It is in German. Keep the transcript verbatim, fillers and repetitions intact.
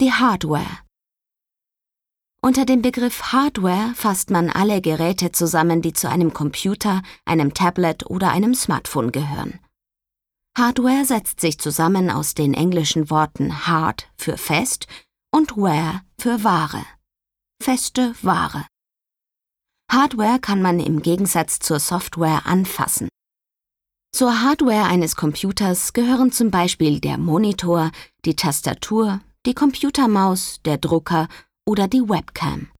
Die Hardware. Unter dem Begriff Hardware fasst man alle Geräte zusammen, die zu einem Computer, einem Tablet oder einem Smartphone gehören. Hardware setzt sich zusammen aus den englischen Worten hard für fest und ware für Ware. Feste Ware. Hardware kann man im Gegensatz zur Software anfassen. Zur Hardware eines Computers gehören zum Beispiel der Monitor, die Tastatur, die Computermaus, der Drucker oder die Webcam.